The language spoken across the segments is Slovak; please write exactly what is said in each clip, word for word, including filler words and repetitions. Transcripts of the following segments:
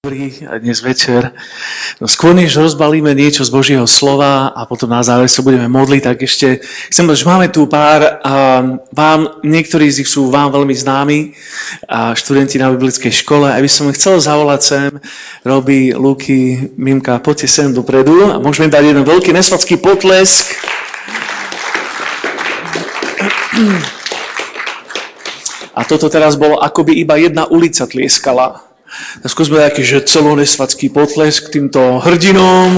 Dobrý, a dnes večer. No skôr než rozbalíme niečo z Božieho slova a potom na záver sa budeme modliť, tak ešte chcem povedať, že máme tu pár, a vám, niektorí z nich sú vám veľmi známi, a študenti na biblickej škole. A by som chcel zavolať sem, Robi, Luky, Mimka, poďte sem dopredu a môžeme dať jeden veľký nesvadský potlesk. A toto teraz bolo, akoby iba jedna ulica tlieskala. Tak skúsme taký, že celonesvadský potlesk týmto hrdinom.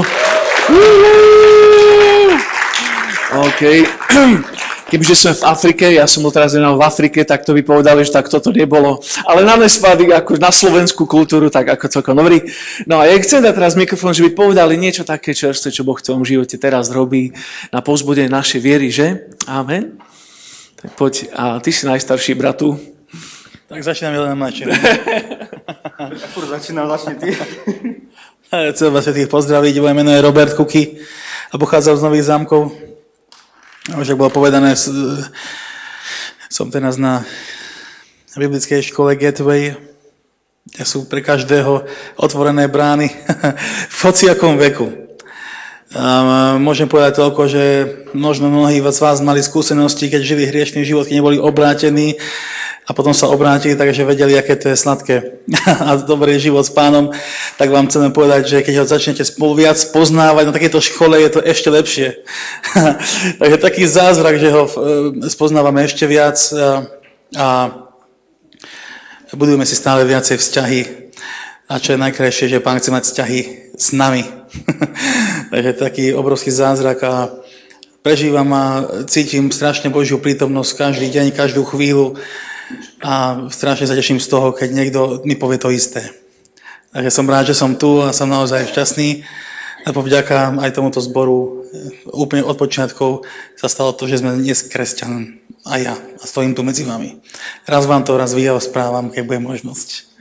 OK. Kebyže sme v Afrike, ja som bol teraz v Afrike, tak to by povedali, že tak toto nebolo. Ale na nesvady, ako na slovenskú kultúru, tak ako celkom dobrý. No a ja chcem dať teraz mikrofón, že by povedali niečo také čerstvé, čo Boh v tom živote teraz robí na povzbudenie našej viery, že? Amen. Tak poď, a ty si najstarší, bratu. Tak začínam jeden mladší. Furt začínam, začni ty. Chcem vás všetkých pozdraviť, moje meno je Robert Kuky a pochádzam z Nových Zámkov. Už ak bolo povedané, som teraz na biblickej škole Gateway, kde sú pre každého otvorené brány v hociakom veku. A môžem povedať toľko, že možno mnohí z vás mali skúsenosti, keď žili hriešný život, keď neboli obrátení a potom sa obrátili, takže vedeli, aké to je sladké a dobrý život s Pánom, tak vám chceme povedať, že keď ho začnete spolu viac poznávať na takejto škole, je to ešte lepšie. Takže taký zázrak, že ho spoznávame ešte viac a, a budujeme si stále viacej vzťahy. A čo je najkrajšie, že Pán chce mať vzťahy s nami. Takže taký obrovský zázrak a prežívam a cítim strašne Božiu prítomnosť každý deň, každú chvíľu a strašne sa teším z toho, keď niekto mi povie to isté. Takže som rád, že som tu a som naozaj šťastný a povďaka aj tomuto zboru úplne od počiatkov sa stalo to, že sme dnes kresťan a ja a stojím tu medzi vami. Raz vám to raz vyjav správam, keď bude možnosť.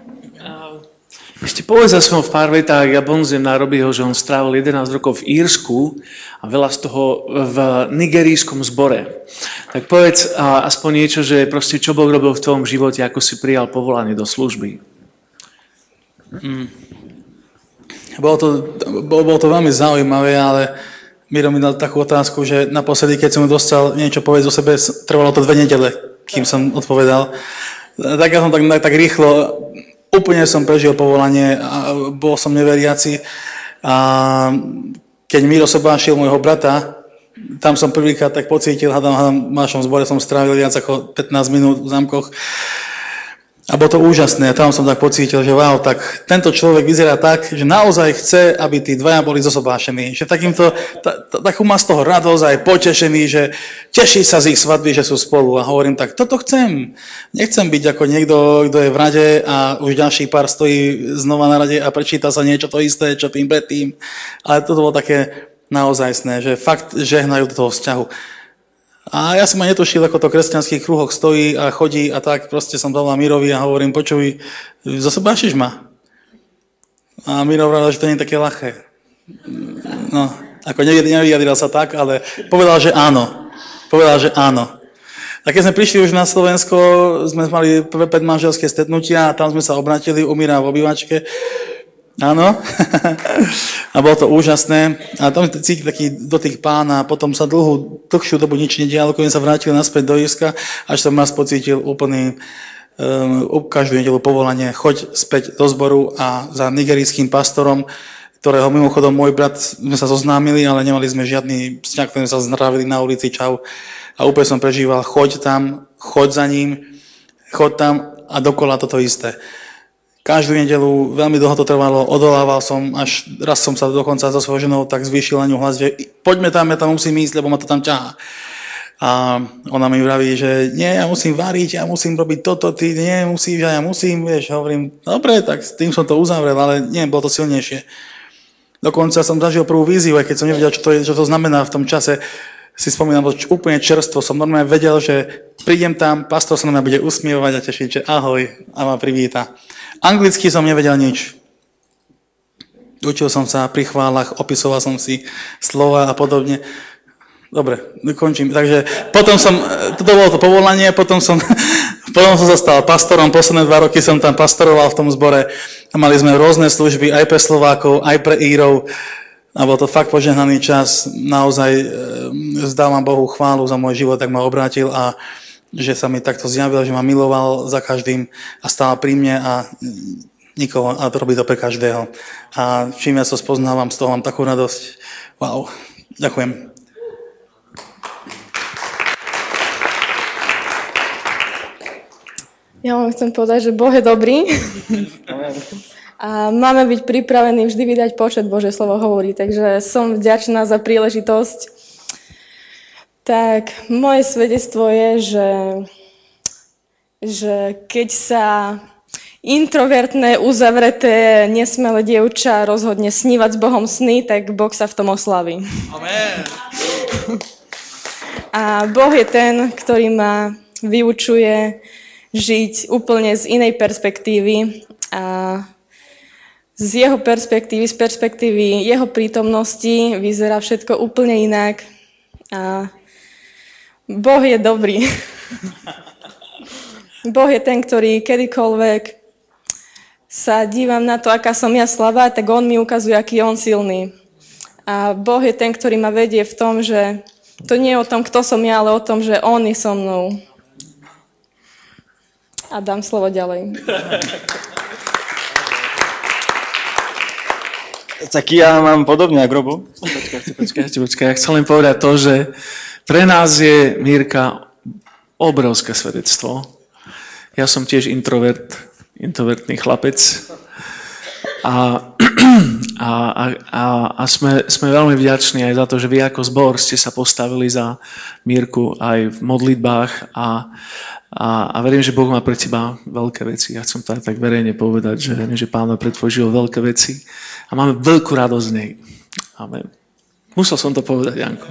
Ešte povedz za svojom v pár vetách, ja bonzem na Robiho, že on strávil jedenásť rokov v Írsku a veľa z toho v nigerijskom zbore. Tak povedz a, aspoň niečo, že proste čo Boh robil v tvojom živote, ako si prijal povolanie do služby. Hmm. Bolo to, bolo, bolo to veľmi zaujímavé, ale Miro mi dal takú otázku, že naposledy, keď som dostal niečo povedať o sebe, trvalo to dve nedele, kým som odpovedal. Tak ja som tak, tak rýchlo... Úplne som prežil povolanie a bol som neveriaci a keď Miro sobášil môjho brata, tam som prvýkrát tak pocítil, hádam, hádam, v našom zbore som strávil viac ako pätnásť minút v zámkoch a bolo to úžasné a tam som tak pocítil, že wow, tak tento človek vyzerá tak, že naozaj chce, aby tí dvaja boli zosobášení, že takýmto, ta, ta, tak má z toho radosť aj potešený, že teší sa z ich svadby, že sú spolu a hovorím tak, toto chcem. Nechcem byť ako niekto, kto je v rade a už ďalší pár stojí znova na rade a prečíta sa niečo to isté, čo tým predtým. Ale toto bolo také naozajstné, že fakt žehnajú do toho vzťahu. A ja som ma netušil, ako to v kresťanských kruhoch stojí a chodí a tak proste som zavolal Mirovi a hovorím, počuj, zosobášiš ma? A Miro vravel, že to nie je také ľahké. No, ako nevyjadril sa tak, ale povedal, že áno. Povedal, že áno. A keď sme prišli už na Slovensko, sme mali prvé predmanželské stretnutia a tam sme sa obratili, umírá v obývačke. Áno. A bolo to úžasné. A tam cíti taký dotyk Pána a potom sa dlhú, dlhšiu dobu nič nedialo, keď sa vrátil naspäť do Írska, až som raz pocítil úplný um, každú nedeľu povolanie, choď späť do zboru a za nigerijským pastorom, ktorého mimochodom môj brat, sme sa zoznámili, ale nemali sme žiadny vzťah, ktorým sa zdravili na ulici, čau. A úplne som prežíval, choď tam, choď za ním, choď tam a dokola toto isté. Každú nedeľu, veľmi dlho to trvalo, odolával som, až raz som sa dokonca so svojou ženou tak zvýšil na ňu hlas, že poďme tam, ja tam musím ísť, lebo ma to tam ťahá. A ona mi vraví, že nie, ja musím variť, ja musím robiť toto, ty nie, musíš, ja musím, vieš, hovorím, dobre, tak s tým som to uzavrel, ale nie, bolo to silnejšie. Dokonca som zažil prvú víziu, aj keď som nevedel, čo to, je, čo to znamená v tom čase, si spomínam, bolo úplne čerstvo, som normálne vedel, že prídem tam, pastor sa na mňa bude usmievať a tešiť, že ahoj, a ma privíta. Anglicky som nevedel nič. Učil som sa pri chválach, opisoval som si slova a podobne. Dobre, končím. Takže potom som, toto bolo to povolanie, potom som v Potom som sa stal pastorom, posledné dva roky som tam pastoroval v tom zbore a mali sme rôzne služby aj pre Slovákov, aj pre Írov a bol to fakt požehnaný čas. Naozaj e, zdávam Bohu chválu za môj život, tak ma obrátil a že sa mi takto zjavil, že ma miloval za každým a stál pri mne a nikoho, a to robí to pre každého. A čím ja sa spoznávam, z toho mám takú radosť. Wow, ďakujem. Ja vám chcem povedať, že Boh je dobrý a máme byť pripravení vždy vydať počet, Božie slovo hovorí, takže som vďačná za príležitosť. Tak moje svedectvo je, že, že keď sa introvertné, uzavreté, nesmelé dievča rozhodne snívať s Bohom sny, tak Boh sa v tom oslaví. Amen. A Boh je ten, ktorý ma vyučuje žiť úplne z inej perspektívy a z jeho perspektívy, z perspektívy jeho prítomnosti vyzerá všetko úplne inak a Boh je dobrý. Boh je ten, ktorý kedykoľvek sa dívam na to, aká som ja slabá, tak on mi ukazuje, aký je on silný. A Boh je ten, ktorý ma vedie v tom, že to nie je o tom, kto som ja, ale o tom, že on je so mnou. A dám slovo ďalej. Tak ja mám podobne ako Robo. Počkajte, počkajte, počkajte. Ja chcem len povedať to, že pre nás je Mírka obrovské svedectvo. Ja som tiež introvert, introvertný chlapec. A, a, a, a sme, sme veľmi vďační aj za to, že vy ako zbor ste sa postavili za Mírku aj v modlitbách a A, a verím, že Boh má pre teba veľké veci. Ja chcem to aj tak verejne povedať, že, že Pán má pre tvoj život veľké veci a máme veľkú radosť z nej. Amen. Musel som to povedať, Janko.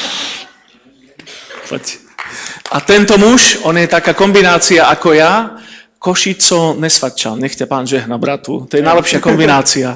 Poď. A tento muž, on je taká kombinácia ako ja, Košico, Nesvadčan. Nech ťa Pán žehna, bratu. To je najlepšia kombinácia.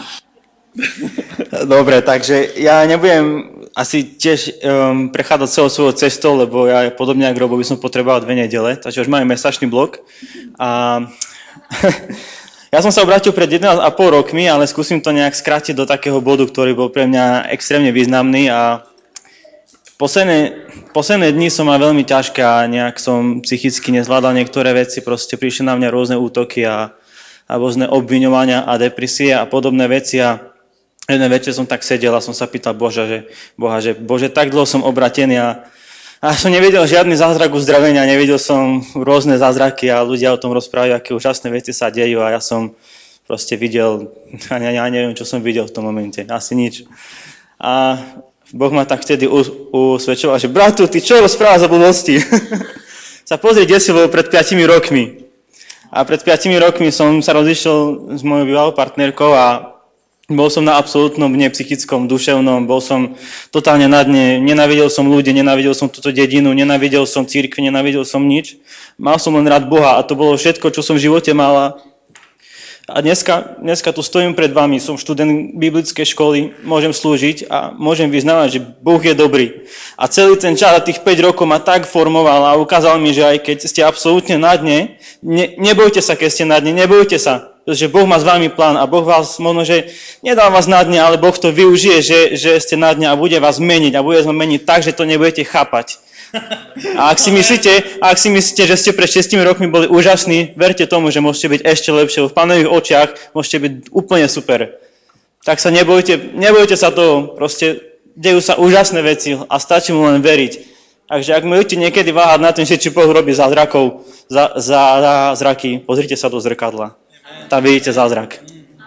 Dobre, takže ja nebudem asi tiež um, prechádzať celou svojou cestou, lebo ja podobne ako Robo by som potreboval dve nedele, takže už máme mesačný blok. A ja som sa obrátil pred jedenásť a pol rokmi, ale skúsim to nejak skrátiť do takého bodu, ktorý bol pre mňa extrémne významný a posledné, posledné dni som mal veľmi ťažké a nejak som psychicky nezvládal niektoré veci, proste prišli na mňa rôzne útoky a, a rôzne obviňovania a depresie a podobné veci a jeden večer som tak sedel a som sa pýtal Boža, že, Boha, že Bože, tak dlho som obratený a, a som nevidel žiadny zázrak uzdravenia, nevidel som rôzne zázraky a ľudia o tom rozprávajú, aké úžasné veci sa dejú a ja som proste videl, ja, ja neviem, čo som videl v tom momente, asi nič. A Boh ma tak vtedy usvedčoval, že bratu, ty čo rozprávaš za blbosti? Sa pozri, kde si bol pred piatimi rokmi. A pred piatimi rokmi som sa rozišiel s mojou bývalou partnerkou a bol som na absolútnom dne psychickom, duševnom, bol som totálne na dne, nenávidel som ľudí, nenávidel som túto dedinu, nenávidel som cirkvi, nenávidel som nič. Mal som len rád Boha a to bolo všetko, čo som v živote mala. A dneska, dneska tu stojím pred vami, som študent biblickej školy, môžem slúžiť a môžem vyznávať, že Boh je dobrý. A celý ten čas, tých päť rokov ma tak formoval a ukázal mi, že aj keď ste absolútne na dne, ne, nebojte sa, keď ste na dne, nebojte sa. Pretože Boh má s vami plán a Boh vás možno, že nedá vás na dne, ale Boh to využije, že, že ste na dne a bude vás meniť a bude vás meniť tak, že to nebudete chápať. A ak si myslíte, ak si myslíte, že ste pred šiestimi rokmi boli úžasní, verte tomu, že môžete byť ešte lepšie. V Pánových očiach môžete byť úplne super. Tak sa nebojte, nebojte sa toho, proste dejú sa úžasné veci a stačí mu len veriť. Takže ak môžete niekedy váhať na tým, že či Boh robí zázrakov, za, za, za zraky, pozrite sa do zrkadla. Tam vidíte zázrak.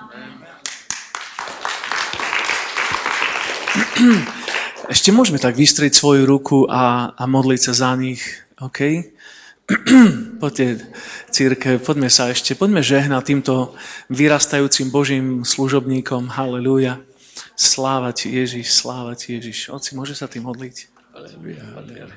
Ešte môžeme tak vystrieť svoju ruku a, a modliť sa za nich, OK? Poďte, církev, poďme sa ešte, poďme žehnať týmto vyrastajúcim Božím služobníkom. Halelúja. Sláva ti, Ježiš, sláva ti, Ježiš. Otci, môže sa tým modliť? Halelúja, halelúja.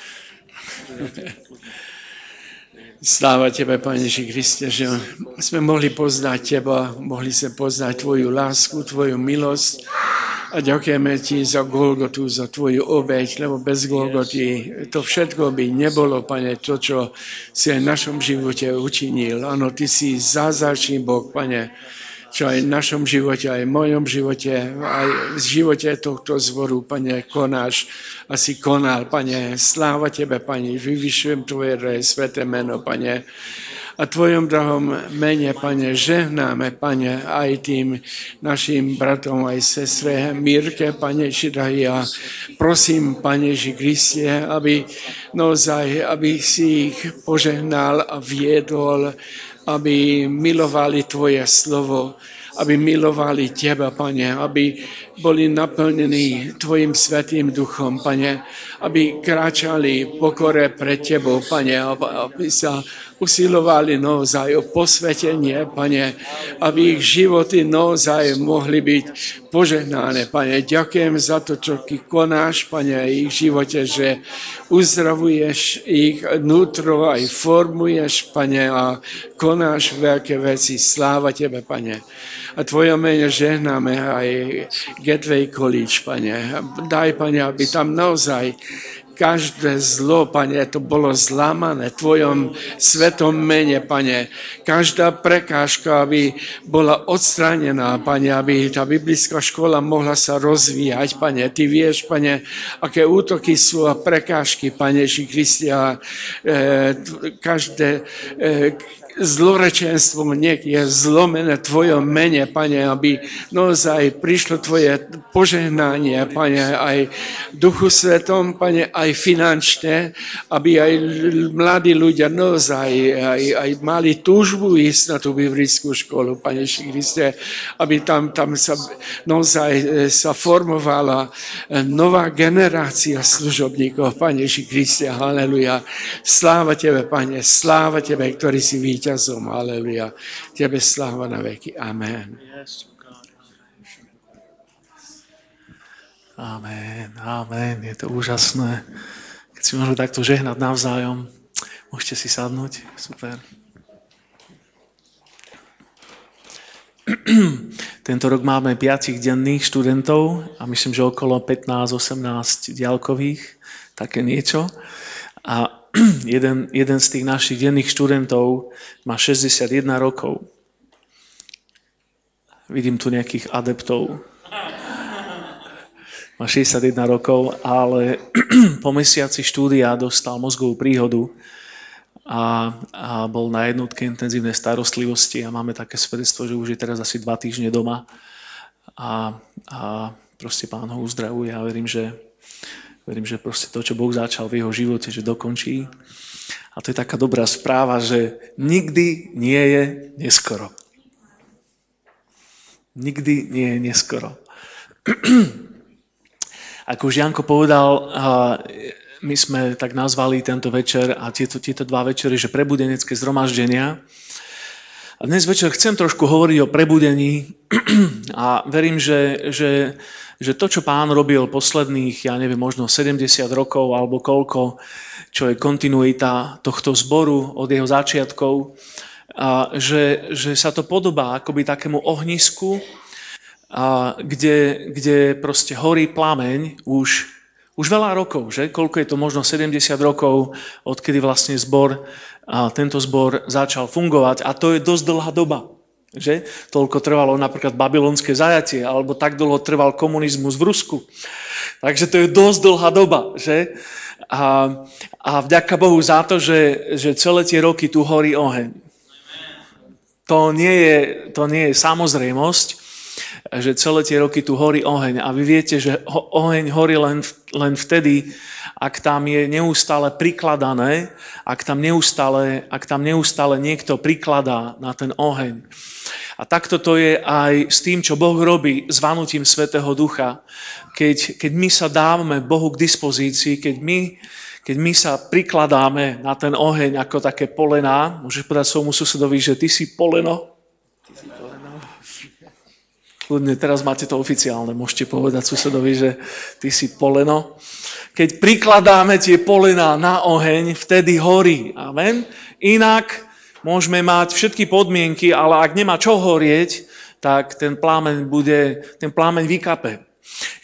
Sláva Tebe, Pane Ježiši Kriste, že sme mohli poznať Teba, mohli sme poznať Tvoju lásku, Tvoju milosť A ďakujeme ti za Golgotu, za tvoju obeť, lebo bez Golgoty to všetko by nebolo, Pane, to, čo si aj v našom živote učinil. Áno, ty si zázračný Boh, Pane, čo aj v našom živote, aj v mojom živote, aj v živote tohto zboru, Pane, konáš a si konal, Pane. Sláva tebe, Pane, vyvyšujem tvoje sveté meno, Pane. A tvojom drahom mene, Pane, žehnáme, Pane, aj tým našim bratom, aj sestre Mírke, Pane Židrahi, a prosím, Pane Ježi Kriste, aby naozaj, aby si ich požehnal a viedol, aby milovali tvoje slovo, aby milovali teba, Pane, aby boli naplnení tvojim svätým duchom, Pane, aby kráčali v pokore pred tebou, Pane, aby sa usilovali naozaj o posvetenie, Pane, aby ich životy naozaj mohli byť požehnané, Pane. Ďakujem za to, čo ty konáš, Pane, v ich živote, že uzdravuješ ich vnútro, aj formuješ, Pane, a konáš veľké veci. Sláva tebe, Pane. A tvojom mene žehnáme aj Gateway College, Pane. Daj, Pane, aby tam naozaj každé zlo, Pane, to bolo zlamané v tvojom svetom mene, Pane. Každá prekážka, aby bola odstránená, Pane, aby tá biblická škola mohla sa rozvíjať, Pane. Ty vieš, Pane, aké útoky sú a prekážky, Pane Ježi Kriste, a e, každé e, zlorečenstvo nech je zlomené v tvojom mene, Pane, aby naozaj prišlo tvoje požehnanie, Pane, aj v Duchu Svetom, Pane, aj finančne, aby aj mladí ľudia naozaj aj, aj mali túžbu ísť na tú biblickú školu, Pane Ježiši Kriste, aby tam, tam sa naozaj sa formovala nová generácia služobníkov, Pane Ježiši Kriste, haleluja. Sláva tebe, Pane, sláva tebe, ktorý si víťaz. Ťazom, haleluja. Tebe sláva na veky. Amen. Amen, amen. Je to úžasné. Keď si môžeme takto žehnať navzájom, môžete si sadnúť. Super. Tento rok máme piatich denných študentov a myslím, že okolo pätnásť osemnásť diaľkových, také niečo. A jeden, jeden z tých našich denných študentov má šesťdesiatjeden rokov. Vidím tu nejakých adeptov. Má šesťdesiatjeden rokov, ale po mesiaci štúdia dostal mozgovú príhodu a, a bol na jednotke intenzívnej starostlivosti a máme také svedectvo, že už je teraz asi dva týždne doma a, a proste Pán ho uzdravuje a verím, že Verím, že proste to, čo Boh začal v jeho živote, že dokončí. A to je taká dobrá správa, že nikdy nie je neskoro. Nikdy nie je neskoro. Ako už Janko povedal, my sme tak nazvali tento večer a tieto, tieto dva večery, že prebudenecké zhromaždenia. A dnes večer chcem trošku hovoriť o prebudení a verím, že, že, že to, čo Pán robil posledných, ja neviem, možno sedemdesiat rokov alebo koľko, čo je kontinuita tohto zboru od jeho začiatkov, a že, že sa to podobá akoby takému ohnisku, a kde, kde proste horí plameň už, už veľa rokov, že? Koľko je to možno sedemdesiat rokov, odkedy vlastne zbor a tento zbor začal fungovať a to je dosť dlhá doba. Že? Toľko trvalo napríklad babylonské zajatie alebo tak dlho trval komunizmus v Rusku. Takže to je dosť dlhá doba. Že? A, a vďaka Bohu za to, že, že celé tie roky tu horí oheň. To nie je, to nie je samozrejmosť, že celé tie roky tu horí oheň. A vy viete, že oheň horí len, len vtedy, ak tam je neustále prikladané, ak tam neustále, ak tam neustále niekto prikladá na ten oheň. A takto to je aj s tým, čo Boh robí s vanutím Svätého Ducha. Keď, keď my sa dávame Bohu k dispozícii, keď my, keď my sa prikladáme na ten oheň ako také polená, môžeš povedať svojmu susedovi, že ty si poleno? Ty si poleno? Ľudne, teraz máte to oficiálne, môžete povedať susedovi, že ty si poleno. Keď prikladáme tie polená na oheň, vtedy horí. Amen. Inak môžeme mať všetky podmienky, ale ak nemá čo horieť, tak ten plámeň bude, ten plámeň vykape.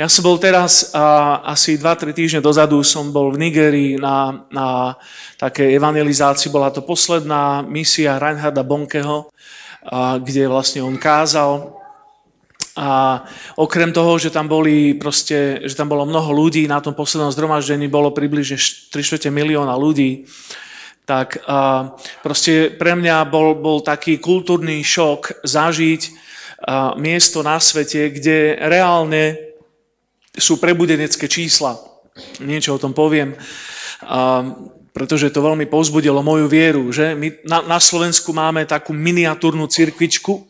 Ja som bol teraz, a, asi dva tri týždne dozadu, som bol v Nigérii na, na takej evangelizácii. Bola to posledná misia Reinharda Bonkeho, a, kde vlastne on kázal. A okrem toho, že tam boli proste, že tam bolo mnoho ľudí, na tom poslednom zhromaždení bolo približne tri štvrte milióna ľudí, tak a, proste pre mňa bol, bol taký kultúrny šok zažiť a, miesto na svete, kde reálne sú prebudenecké čísla. Niečo o tom poviem, a, pretože to veľmi povzbudilo moju vieru, že my na, na Slovensku máme takú miniatúrnu cirkvičku,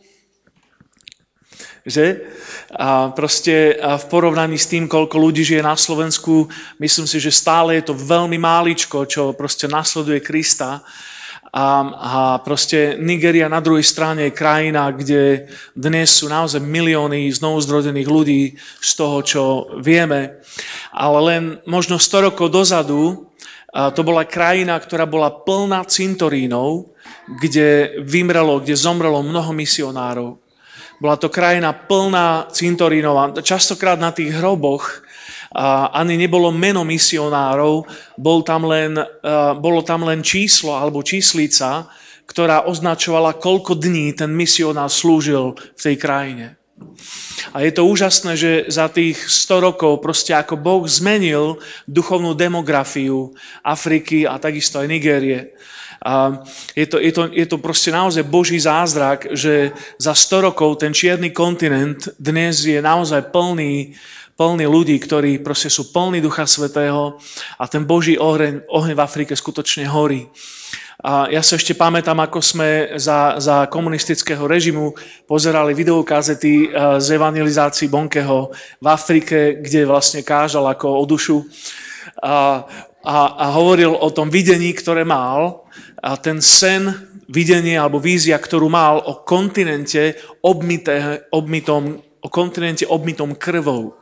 že? A proste a v porovnaní s tým, koľko ľudí žije na Slovensku, myslím si, že stále je to veľmi máličko, čo proste nasleduje Krista. A, a proste Nigéria na druhej strane je krajina, kde dnes sú naozaj milióny znovuzrodených ľudí z toho, čo vieme. Ale len možno sto rokov dozadu a to bola krajina, ktorá bola plná cintorínov, kde vymrelo, kde zomrelo mnoho misionárov. Bola to krajina plná cintorínov a častokrát na tých hroboch a ani nebolo meno misionárov, bol tam len, a, bolo tam len číslo alebo číslica, ktorá označovala, koľko dní ten misionár slúžil v tej krajine. A je to úžasné, že za tých sto rokov proste ako Boh zmenil duchovnú demografiu Afriky a takisto aj Nigérie. A je to, je, to, je to proste naozaj Boží zázrak, že za sto rokov ten čierny kontinent dnes je naozaj plný, plný ľudí, ktorí proste sú plní Ducha Svätého a ten Boží oheň, oheň v Afrike skutočne horí. A ja sa ešte pamätám, ako sme za, za komunistického režimu pozerali videokazety z evangelizácií Bonkeho v Afrike, kde vlastne kážal ako o dušu a, a, a hovoril o tom videní, ktoré mal. A ten sen, videnie alebo vízia, ktorú mal o kontinente obmité, obmytom, o kontinente obmytom krvou.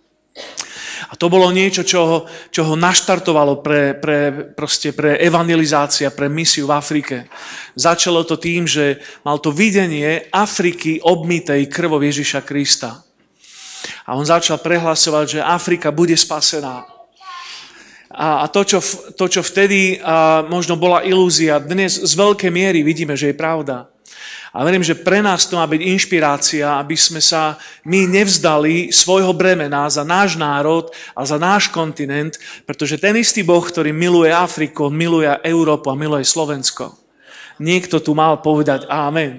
A to bolo niečo, čo ho, čo ho naštartovalo pre, pre, proste pre evangelizácia, pre misiu v Afrike. Začalo to tým, že mal to videnie Afriky obmytej krvou Ježiša Krista. A on začal prehlasovať, že Afrika bude spasená. A to čo, to, čo vtedy a, možno bola ilúzia, dnes z veľkej miery vidíme, že je pravda. A verím, že pre nás to má byť inšpirácia, aby sme sa my nevzdali svojho bremena za náš národ a za náš kontinent, pretože ten istý Boh, ktorý miluje Afriku, miluje Európu a miluje Slovensko. Niekto tu mal povedať amen.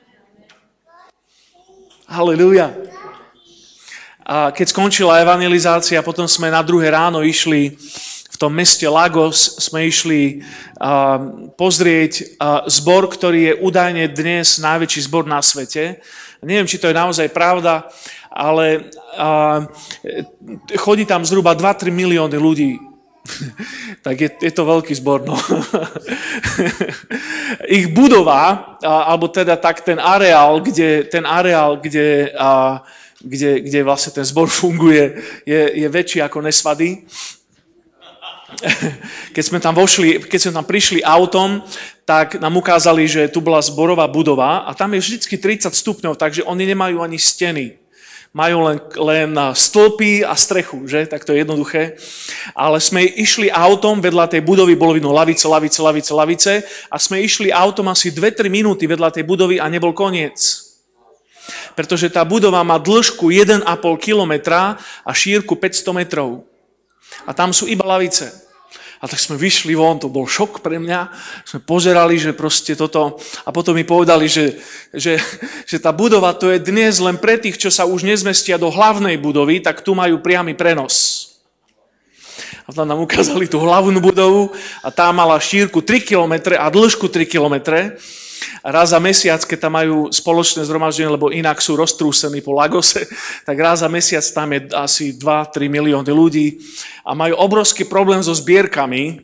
Halelúja. A keď skončila evangelizácia, potom sme na druhé ráno išli v tom meste Lagos, sme išli uh, pozrieť uh, zbor, ktorý je údajne dnes najväčší zbor na svete. Neviem, či to je naozaj pravda, ale uh, chodí tam zhruba dva tri milióny ľudí. Tak je, je to veľký zbor, no. Ich budova, uh, alebo teda tak ten areál, kde, ten areál, kde, uh, kde, kde vlastne ten zbor funguje, je, je väčší ako Nesvady. Keď sme tam vošli, keď sme tam prišli autom, tak nám ukázali, že tu bola zborová budova a tam je vždycky tridsať stupňov, takže oni nemajú ani steny. Majú len, len stĺpy a strechu, že? Tak to je jednoduché. Ale sme išli autom, vedľa tej budovy bolo vidno lavice, lavice, lavice, lavice a sme išli autom asi dve tri minúty vedľa tej budovy a nebol koniec. Pretože tá budova má dĺžku jeden a pol kilometra a šírku päťsto metrov. A tam sú iba lavice. A tak sme vyšli von, to bol šok pre mňa. Sme pozerali, že proste toto... A potom mi povedali, že, že, že tá budova to je dnes len pre tých, čo sa už nezmestia do hlavnej budovy, tak tu majú priamy prenos. A tam nám ukázali tú hlavnú budovu a tá mala šírku tri kilometre a dĺžku tri kilometre. A raz za mesiac, keď tam majú spoločné zhromaždenie, lebo inak sú roztrúsení po Lagose, tak raz za mesiac tam je asi dva tri milióny ľudí a majú obrovský problém so zbierkami,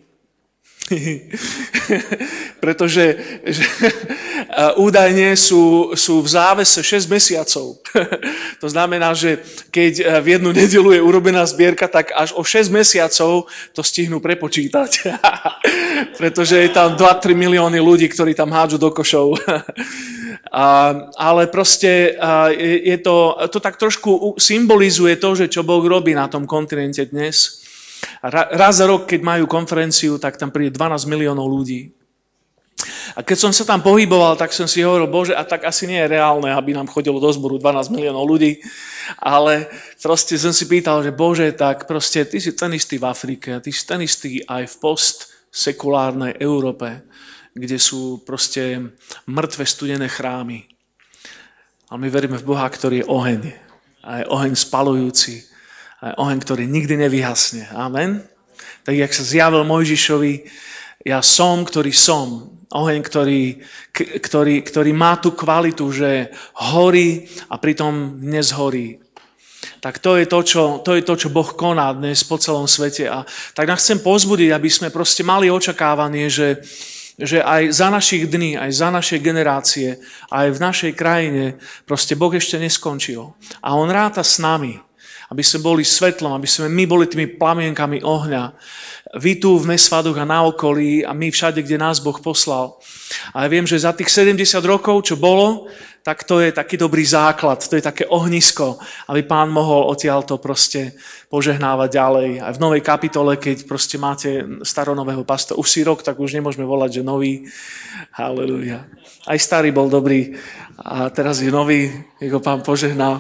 pretože že, údajne sú, sú v závese šesť mesiacov. To znamená, že keď v jednu nedeľu je urobená zbierka, tak až o šesť mesiacov to stihnú prepočítať. Pretože je tam dva tri milióny ľudí, ktorí tam hádžu do košov. A, ale proste a, je, je to, to tak trošku symbolizuje to, že čo Boh robí na tom kontinente dnes. A ra, raz za rok, keď majú konferenciu, tak tam príde dvanásť miliónov ľudí. A keď som sa tam pohyboval, tak som si hovoril, Bože, a tak asi nie je reálne, aby nám chodilo do zboru dvanásť miliónov ľudí, ale proste som si pýtal, že Bože, tak proste ty si ten istý v Afrike, ty si ten istý aj v postsekulárnej Európe, kde sú proste mŕtve studené chrámy. A my veríme v Boha, ktorý je oheň. A je oheň spalujúci. A je oheň, ktorý nikdy nevyhasne. Amen. Tak, jak sa zjavil Mojžišovi, ja som, ktorý som. Oheň, ktorý, ktorý, ktorý má tú kvalitu, že horí a pritom nezhorí. Tak to je to, čo, to je to, čo Boh koná dnes po celom svete. A tak nás chcem povzbudiť, aby sme proste mali očakávanie, že, že aj za našich dní, aj za naše generácie, aj v našej krajine proste Boh ešte neskončil. A On ráta s nami, aby sme boli svetlom, aby sme my boli tými plamienkami ohňa. Vy tu v Mesvadoch a na okolí a my všade, kde nás Boh poslal. A ja viem, že za tých sedemdesiat rokov, čo bolo, tak to je taký dobrý základ, to je také ohnisko, aby Pán mohol odtiaľto proste požehnávať ďalej. Aj v novej kapitole, keď proste máte staronového pastora, už si rok, tak už nemôžeme volať, že nový. Halelujá. Aj starý bol dobrý a teraz je nový, jeho Pán požehnal.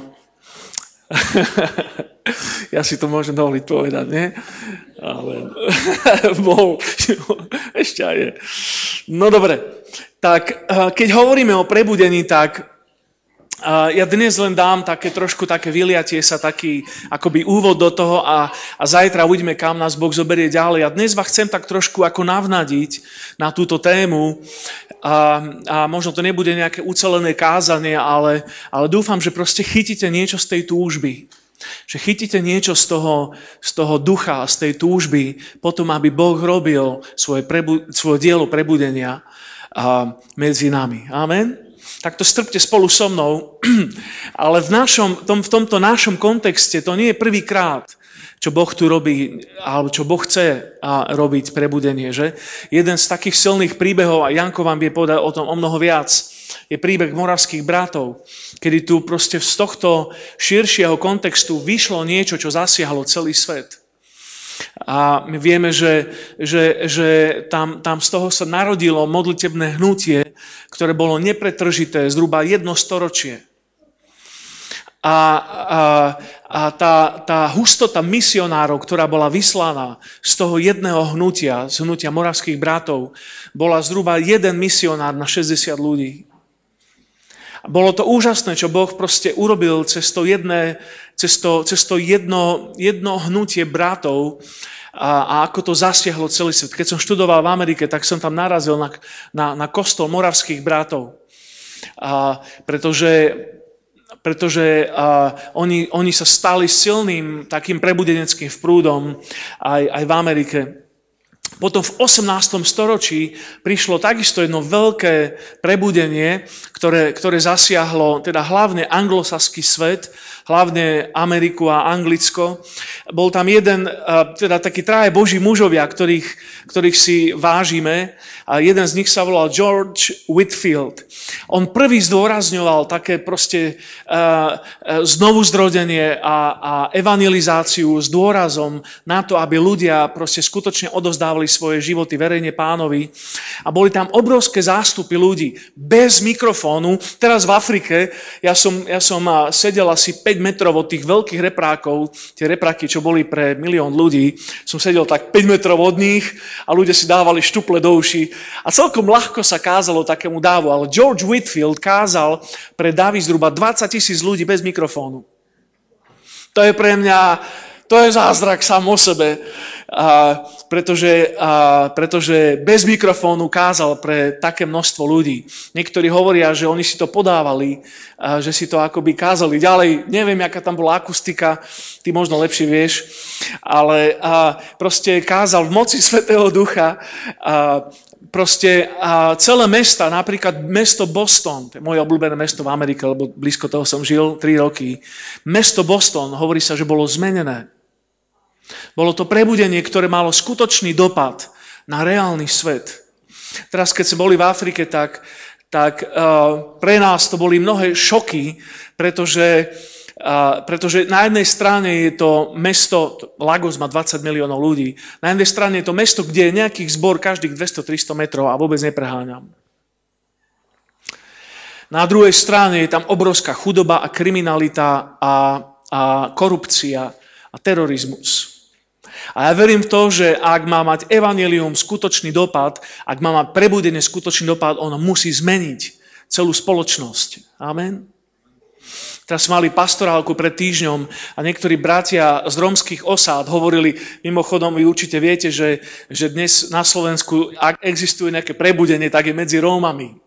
Ja si to môžem dovoliť povedať, nie? Ale bol. Ešte aj je. No dobre. Tak keď hovoríme o prebudení, tak ja dnes len dám také trošku také vyliatie sa, taký akoby úvod do toho a, a zajtra uvidíme, kam nás Boh zoberie ďalej. A dnes vás chcem tak trošku ako navnadiť na túto tému a, a možno to nebude nejaké ucelené kázanie, ale, ale dúfam, že proste chytíte niečo z tej túžby. Že chytíte niečo z toho, z toho ducha, z tej túžby, potom, aby Boh robil svoje, prebu- svoje dielo prebudenia a, medzi nami. Amen? Tak to strpte spolu so mnou. Ale v, našom, tom, v tomto našom kontexte to nie je prvýkrát, čo Boh tu robí, alebo čo Boh chce a robiť prebudenie. Že? Jeden z takých silných príbehov, a Janko vám vie povedať o tom o mnoho viac, je príbeh Moravských bratov, kedy tu proste z tohto širšieho kontextu vyšlo niečo, čo zasiahlo celý svet. A my vieme, že, že, že tam, tam z toho sa narodilo modlitebné hnutie, ktoré bolo nepretržité zhruba jedno storočie. A, a, a tá, tá hustota misionárov, ktorá bola vyslaná z toho jedného hnutia, z hnutia Moravských bratov, bola zhruba jeden misionár na šesťdesiat ľudí. Bolo to úžasné, čo Boh proste urobil cez to, jedné, cez to, cez to jedno, jedno hnutie bratov a, a ako to zasiahlo celý svet. Keď som študoval v Amerike, tak som tam narazil na, na, na kostol Moravských bratov. A, pretože pretože a, oni, oni sa stali silným takým prebudeneckým vprúdom aj, aj v Amerike. Potom v osemnástom storočí prišlo takisto jedno veľké prebudenie, ktoré, ktoré zasiahlo teda hlavne anglosaský svet, hlavne Ameriku a Anglicko. Bol tam jeden, teda takí traje boží mužovia, ktorých, ktorých si vážime. A jeden z nich sa volal George Whitefield. On prvý zdôrazňoval také proste uh, znovu zrodenie a, a evangelizáciu s dôrazom na to, aby ľudia proste skutočne odovzdávali svoje životy verejne Pánovi. A boli tam obrovské zástupy ľudí bez mikrofónu. Teraz v Afrike, ja som, ja som sedel asi päť metrov od tých veľkých reprákov, tie repráky, čo boli pre milión ľudí, som sedel tak päť metrov od nich a ľudia si dávali štuple do uší. A celkom ľahko sa kázalo takému dávu, ale George Whitefield kázal pre davy zhruba dvadsať tisíc ľudí bez mikrofónu. To je pre mňa, to je zázrak sám o sebe, a, pretože, a, pretože bez mikrofónu kázal pre také množstvo ľudí. Niektorí hovoria, že oni si to podávali, a, že si to akoby kázali ďalej. Neviem, aká tam bola akustika, ty možno lepšie vieš, ale a, proste kázal v moci Svätého Ducha. A, proste a celé mesta, napríklad mesto Boston, to je moje obľúbené mesto v Amerike, lebo blízko toho som žil tri roky. Mesto Boston, hovorí sa, že bolo zmenené. Bolo to prebudenie, ktoré malo skutočný dopad na reálny svet. Teraz, keď sme boli v Afrike, tak, tak uh, pre nás to boli mnohé šoky, pretože, uh, pretože na jednej strane je to mesto, Lagos má dvadsať miliónov ľudí, na jednej strane je to mesto, kde je nejakých zbor každých dvesto tristo metrov a vôbec nepreháňam. Na druhej strane je tam obrovská chudoba a kriminalita a, a korupcia a terorizmus. A ja verím v to, že ak má mať evanjelium skutočný dopad, ak má mať prebudenie skutočný dopad, ono musí zmeniť celú spoločnosť. Amen. Teraz sme mali pastorálku pred týždňom a niektorí bratia z rómskych osád hovorili, mimochodom vy určite viete, že, že dnes na Slovensku, ak existuje nejaké prebudenie, tak je medzi Rómami.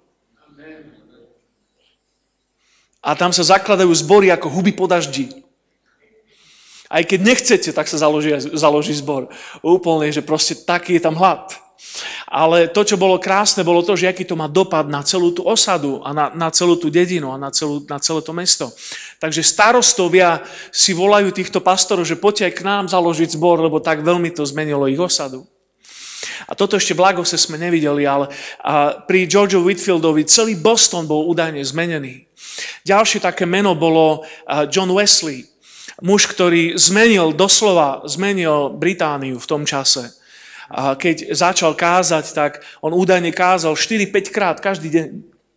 A tam sa zakladajú zbory ako huby po daždi. Aj keď nechcete, tak sa založí, založí zbor. Úplne, že proste taký je tam hlad. Ale to, čo bolo krásne, bolo to, že aký to má dopad na celú tú osadu a na, na celú tú dedinu a na, celú, na celé to mesto. Takže starostovia si volajú týchto pastorov, že poďte aj k nám založiť zbor, lebo tak veľmi to zmenilo ich osadu. A toto ešte v Lagose sme nevideli, ale pri Georgeovi Whitfieldovi celý Boston bol údajne zmenený. Ďalšie také meno bolo John Wesley. Muž, ktorý zmenil, doslova zmenil Britániu v tom čase. A keď začal kázať, tak on údajne kázal štyri päť krát každý deň.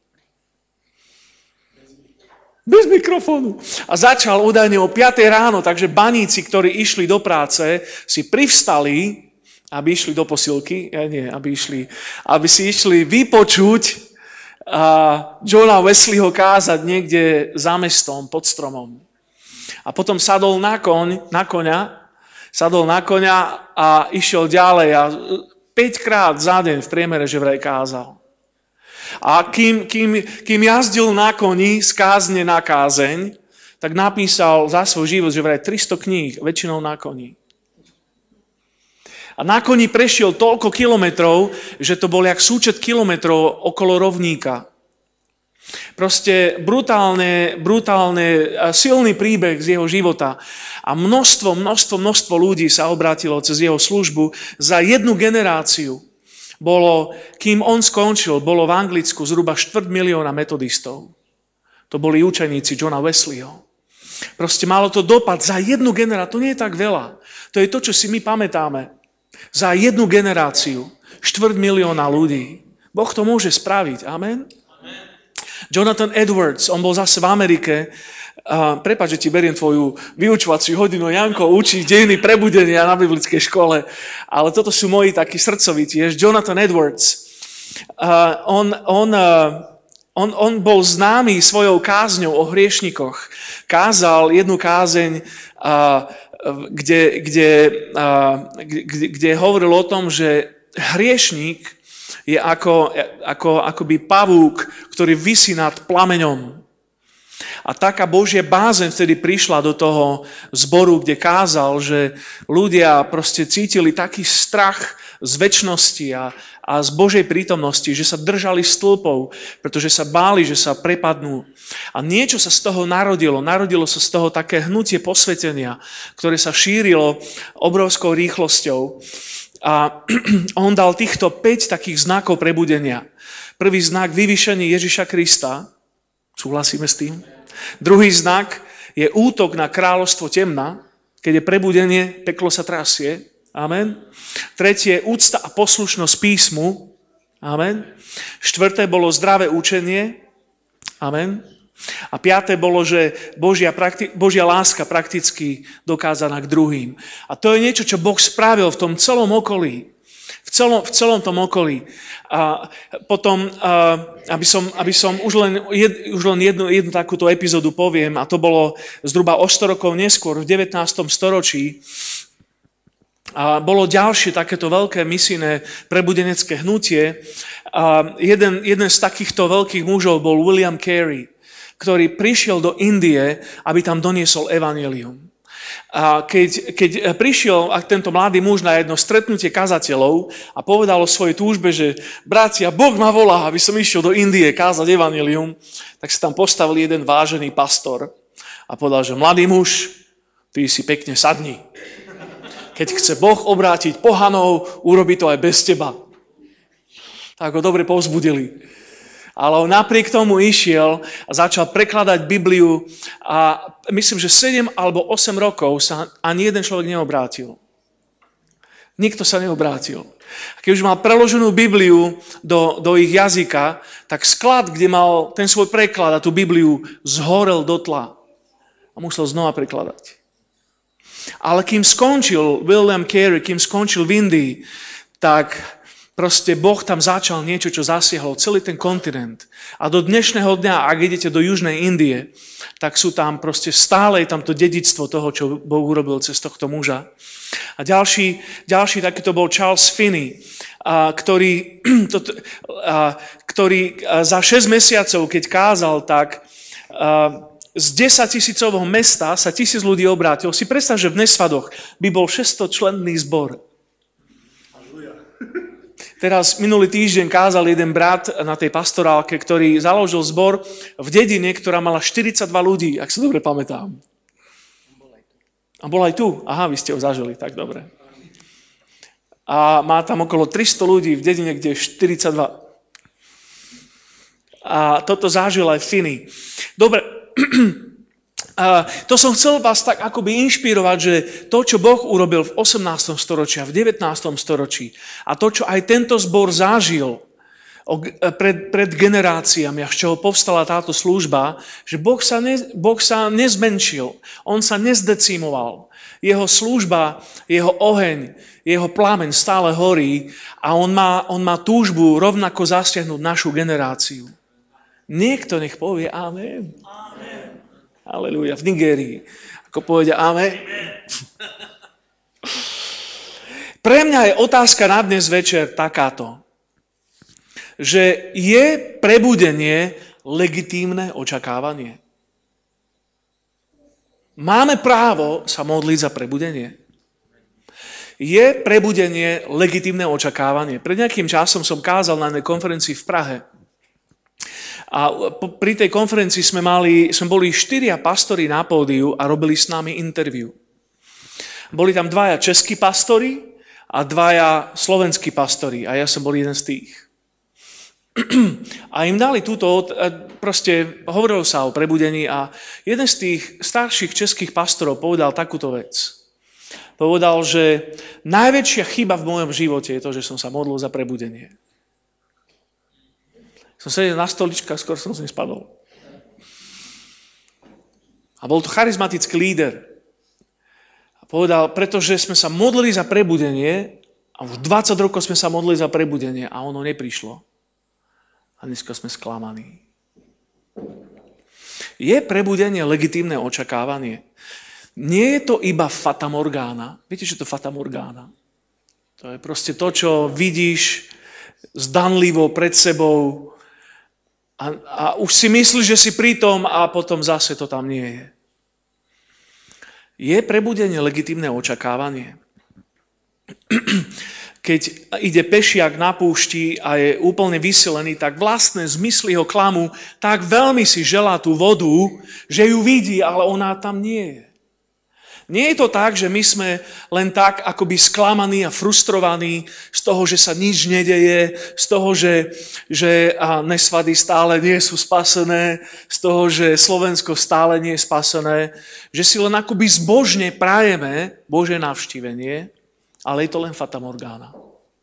Bez mikrofónu. A začal údajne o piatej ráno, takže baníci, ktorí išli do práce, si privstali, aby išli do posilky, ja nie, aby, išli, aby si išli vypočuť a Johna Wesleyho kázať niekde za mestom, pod stromom. A potom sadol na koň, na koňa, sadol na koňa a išiel ďalej a päťkrát za deň v priemere že vraj kázal. A kým, kým, kým jazdil na koni z kázne na kázeň, tak napísal za svoj život že vraj tristo kníh, väčšinou na koni. A na koni prešiel toľko kilometrov, že to bol jak súčet kilometrov okolo rovníka. Proste brutálne, brutálne silný príbeh z jeho života. A množstvo, množstvo, množstvo ľudí sa obrátilo cez jeho službu. Za jednu generáciu bolo, kým on skončil, bolo v Anglicku zhruba štvrť milióna metodistov. To boli učeníci Johna Wesleyho. Proste malo to dopad za jednu generáciu. To nie je tak veľa. To je to, čo si my pamätáme. Za jednu generáciu štvrť milióna ľudí. Boh to môže spraviť. Amen? Jonathan Edwards, on bol zase v Amerike. Uh, prepáč, že ti beriem tvoju vyučovaciu hodinu. Janko učí dejiny prebudenia na biblickej škole. Ale toto sú moji takí srdcoví tiež. Jonathan Edwards. Uh, on, on, uh, on, on bol známy svojou kázňou o hriešnikoch. Kázal jednu kázeň, uh, kde, kde, uh, kde, kde hovoril o tom, že hriešnik je ako, ako, akoby pavúk, ktorý visí nad plameňom. A taká Božia bázeň vtedy prišla do toho zboru, kde kázal, že ľudia proste cítili taký strach z večnosti a, a z Božej prítomnosti, že sa držali stĺpov, pretože sa báli, že sa prepadnú. A niečo sa z toho narodilo. Narodilo sa z toho také hnutie posvetenia, ktoré sa šírilo obrovskou rýchlosťou. A on dal týchto päť takých znakov prebudenia. Prvý znak vyvýšenie Ježiša Krista. Súhlasíme s tým? Druhý znak je útok na kráľovstvo temna. Keď je prebudenie, peklo sa trasie. Amen. Tretie je úcta a poslušnosť písmu. Amen. Štvrté bolo zdravé učenie. Amen. A piaté bolo, že Božia, prakti- Božia láska prakticky dokázaná k druhým. A to je niečo, čo Boh spravil v tom celom okolí. V celom, v celom tom okolí. A potom, a, aby som, aby som už len, jed, už len jednu, jednu takúto epizódu poviem, a to bolo zhruba o sto rokov neskôr, v devätnástom storočí, a bolo ďalšie takéto veľké misijné prebudenecké hnutie. A jeden, jeden z takýchto veľkých mužov bol William Carey, ktorý prišiel do Indie, aby tam doniesol evanjelium. A keď, keď prišiel tento mladý muž na jedno stretnutie kazateľov a povedal o svojej túžbe, že bratia, Boh ma volá, aby som išiel do Indie kázať evanjelium, tak sa tam postavil jeden vážený pastor a povedal, že mladý muž, ty si pekne sadni. Keď chce Boh obrátiť pohanov, urobí to aj bez teba. Tak ho dobre povzbudili. Ale on napriek tomu išiel a začal prekladať Bibliu a myslím, že sedem alebo osem rokov sa ani jeden človek neobrátil. Nikto sa neobrátil. A keď už mal preloženú Bibliu do, do ich jazyka, tak sklad, kde mal ten svoj preklad a tú Bibliu, zhorel do tla. A musel znova prekladať. Ale kým skončil William Carey, kým skončil v Indii, tak proste Boh tam začal niečo, čo zasiahlo celý ten kontinent. A do dnešného dňa, ak idete do Južnej Indie, tak sú tam proste stále je tam to dedičstvo toho, čo Boh urobil cez tohto muža. A ďalší, ďalší takýto bol Charles Finney, a, ktorý, to, a, ktorý a za šesť mesiacov, keď kázal, tak a, z desaťtisícového mesta sa tisíc ľudí obrátilo. Si predstav, že v Nesvadoch by bol šesťstočlenný zbor. Teraz minulý týždeň kázal jeden brat na tej pastorálke, ktorý založil zbor v dedine, ktorá mala štyridsaťdva ľudí, ak sa dobre pamätám. A bol aj tu. Aha, vy ste ho zažili, tak dobre. A má tam okolo tristo ľudí v dedine, kde je štyridsaťdva. A toto zažil aj Finney. Dobre, a to som chcel vás tak akoby inšpirovať, že to, čo Boh urobil v osemnástom storočí a v devätnástom storočí a to, čo aj tento zbor zažil pred, pred generáciami, až čoho povstala táto služba, že Boh sa, ne, boh sa nezmenšil, on sa nezdecimoval. Jeho služba, jeho oheň, jeho plameň stále horí a on má, on má túžbu rovnako zasiahnuť našu generáciu. Niekto nech povie amen. Amen. Halelúja. V Nigérii. Ako povedia amen. Pre mňa je otázka na dnes večer takáto. Že je prebudenie legitímne očakávanie? Máme právo sa modliť za prebudenie? Je prebudenie legitímne očakávanie? Pred nejakým časom som kázal na jednej konferencii v Prahe. A pri tej konferencii sme, mali, sme boli štyria pastori na pódiu a robili s nami interview. Boli tam dvaja českí pastori a dvaja slovenskí pastori a ja som bol jeden z tých. A im dali túto, proste hovorilo sa o prebudení a jeden z tých starších českých pastorov povedal takúto vec. Povedal, že najväčšia chyba v mojom živote je to, že som sa modlil za prebudenie. Som sedel na stoličkách, skoro som z nej spadol. A bol to charizmatický líder. A povedal, pretože sme sa modlili za prebudenie a už dvadsať rokov sme sa modlili za prebudenie a ono neprišlo. A dneska sme sklamaní. Je prebudenie legitímne očakávanie? Nie je to iba fatamorgána. Viete, čo je to fatamorgána? To je proste to, čo vidíš zdanlivo pred sebou a, a už si myslíš, že si pri tom a potom zase to tam nie je. Je prebudenie legitímne očakávanie? Keď ide pešiak na púšti a je úplne vyselený, tak vlastné zmysly ho klamú, tak veľmi si želá tú vodu, že ju vidí, ale ona tam nie je. Nie je to tak, že my sme len tak akoby sklamaní a frustrovaní z toho, že sa nič nedeje, z toho, že, že Nesvady stále nie sú spasené, z toho, že Slovensko stále nie je spasené, že si len akoby zbožne prajeme Božie navštívenie, ale je to len fatamorgána.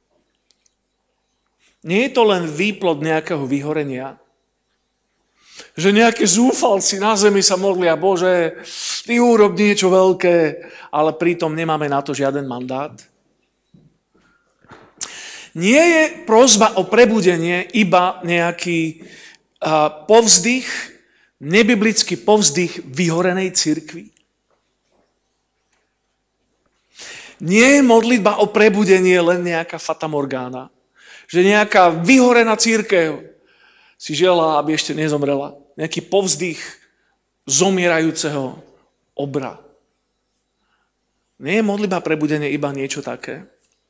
Nie je to len výplod nejakého vyhorenia, že nejaké zúfalci na zemi sa modlia, Bože, ty urob niečo veľké, ale pritom nemáme na to žiaden mandát. Nie je prosba o prebudenie iba nejaký uh, povzdych, nebiblický povzdych vyhorenej cirkvi. Nie je modlitba o prebudenie len nejaká fatamorgána. Že nejaká vyhorená cirkev si želá, aby ešte nezomrela. Nejaký povzdych zomierajúceho obra. Nie je modlitba prebudenie iba niečo také.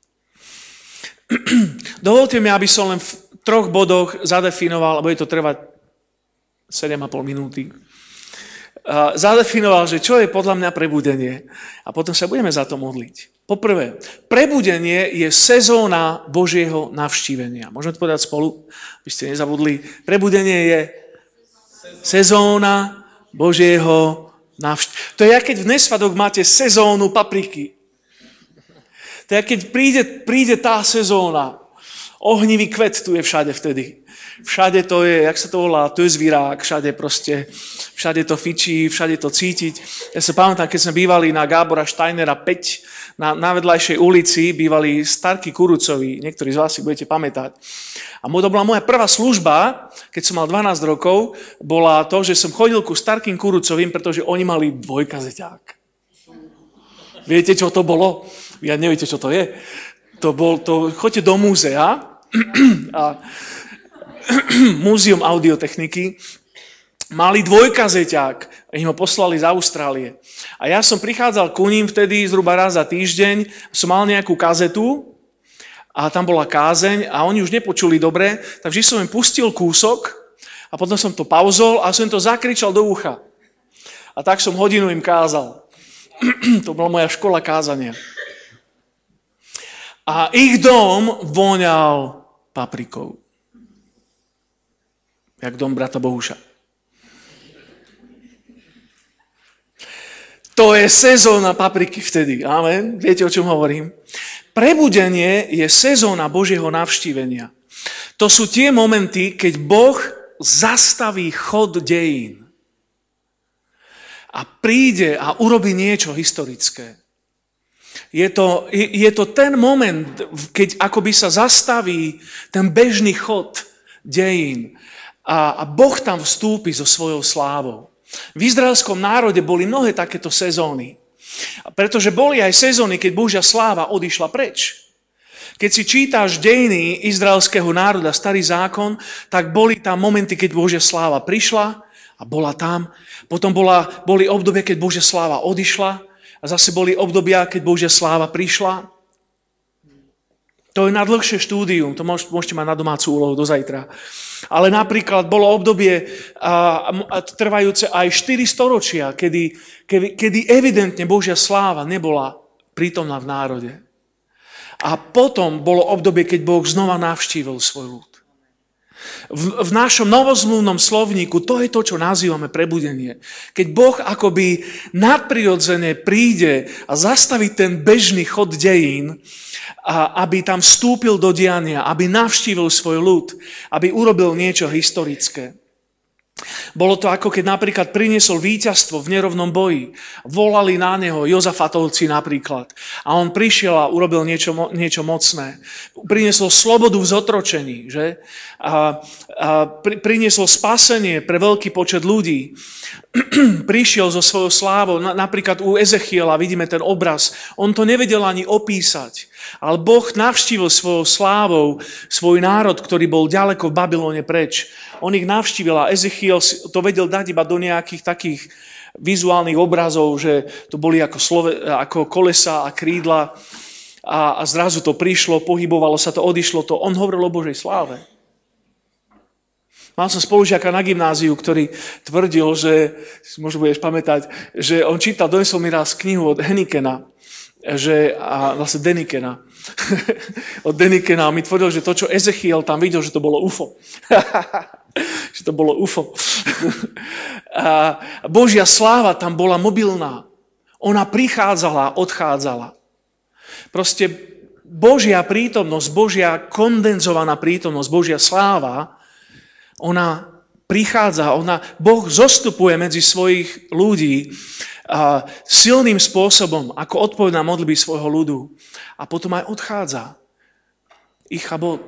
Dovolte mi, aby som len v troch bodoch zadefinoval, a bude to trvať sedem a pol minúty, zadefinoval, že čo je podľa mňa prebudenie. A potom sa budeme za to modliť. Poprvé, prebudenie je sezóna Božieho navštívenia. Môžeme to povedať spolu, aby ste nezabudli. Prebudenie je sezóna Božieho navštívenia. To je, keď v Nesvadok máte sezónu papriky. To je, keď príde, príde tá sezóna. Ohnivý kvet tu je všade vtedy. Všade to je, jak sa to volá, to je zvírák, všade proste, všade to fičí, všade to cítiť. Ja sa pamätám, keď sme bývali na Gábora Steinera päť, na, na vedľajšej ulici bývali Starky Kurucovi, niektorí z vás si budete pamätať. A to bola moja prvá služba, keď som mal dvanásť rokov, bola to, že som chodil ku Starkým Kurucovým, pretože oni mali dvojkazeťák. Viete, čo to bolo? Ja neviete, čo to je. To bol, to, choďte do múzea a Múzeum audiotechniky, mali dvojkazeťák, ich ho poslali z Austrálie. A ja som prichádzal ku ním vtedy zhruba raz za týždeň, som mal nejakú kazetu a tam bola kázeň a oni už nepočuli dobre, takže som im pustil kúsok a potom som to pauzol a som to zakričal do ucha. A tak som hodinu im kázal. To bola moja škola kázania. A ich dom voňal paprikou. Jak dom brata Bohuša. To je sezóna papriky vtedy. Amen. Viete, o čom hovorím? Prebudenie je sezóna Božieho navštívenia. To sú tie momenty, keď Boh zastaví chod dejín a príde a urobí niečo historické. Je to, je, je to ten moment, keď akoby sa zastaví ten bežný chod dejín. A Boh tam vstúpi so svojou slávou. V izraelskom národe boli mnohé takéto sezóny. Pretože boli aj sezóny, keď Božia sláva odišla preč. Keď si čítaš dejiny izraelského národa, Starý zákon, tak boli tam momenty, keď Božia sláva prišla a bola tam. Potom bola, boli obdobia, keď Božia sláva odišla a zase boli obdobia, keď Božia sláva prišla. To je na dlhšie štúdium, to môžete mať na domácu úlohu do zajtra. Ale napríklad bolo obdobie a, a trvajúce aj štyri storočia, kedy, kedy, kedy evidentne Božia sláva nebola prítomná v národe. A potom bolo obdobie, keď Boh znova navštívil svoj ľud. V, v našom novozmluvnom slovníku to je to, čo nazývame prebudenie. Keď Boh akoby nadprirodzene príde a zastaví ten bežný chod dejín, a aby tam vstúpil do diania, aby navštívil svoj ľud, aby urobil niečo historické. Bolo to ako keď napríklad priniesol víťazstvo v nerovnom boji. Volali na neho Jozafatovci napríklad. A on prišiel a urobil niečo, niečo mocné. Priniesol slobodu v zotročení. Že? A, a pri, priniesol spasenie pre veľký počet ľudí. Prišiel so svojou slávou. Napríklad u Ezechiela vidíme ten obraz. On to nevedel ani opísať. Ale Boh navštívil svojou slávou svoj národ, ktorý bol ďaleko v Babylone preč. On ich navštívil a Ezechiel to vedel dať iba do nejakých takých vizuálnych obrazov, že to boli ako, slove, ako kolesa a krídla a, a zrazu to prišlo, pohybovalo sa to, odišlo to. On hovoril o Božej sláve. Mal som spolužiaka na gymnáziu, ktorý tvrdil, že, možno budeš pamätať, že on čítal, donesol mi raz knihu od Henikena, že, a vlastne Denikena, od Denikena a mi tvrdil, že to, čo Ezechiel tam videl, že to bolo ú ef ó. že to bolo ú ef ó. A Božia sláva tam bola mobilná. Ona prichádzala, odchádzala. Proste Božia prítomnosť, Božia kondenzovaná prítomnosť, Božia sláva, ona prichádza, ona, Boh zostupuje medzi svojich ľudí a silným spôsobom, ako odpoveď na modlitby svojho ľudu. A potom aj odchádza. Ichabod.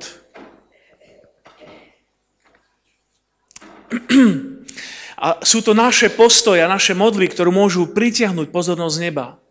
A sú to naše postoje a naše modlitby, ktoré môžu pritiahnuť pozornosť neba.